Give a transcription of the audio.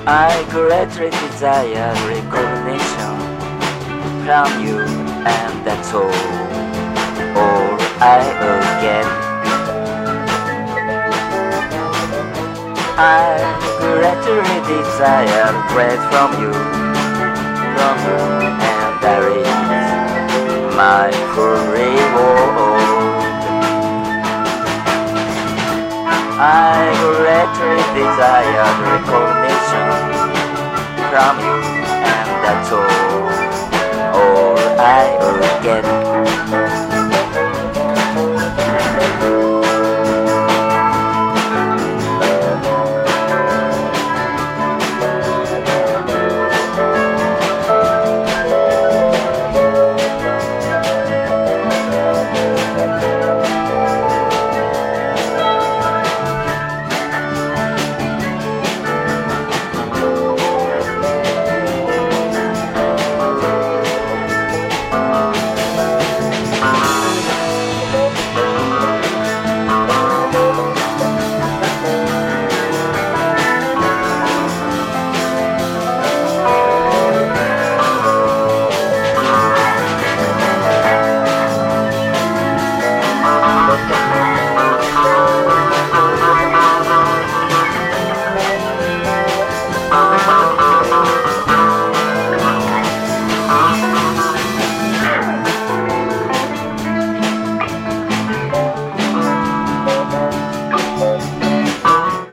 I greatly desire recognition from you, and that's all I will get. I greatly desire praise from you, and that is my full reward. I greatly desire recognition from you, and that's all I will get.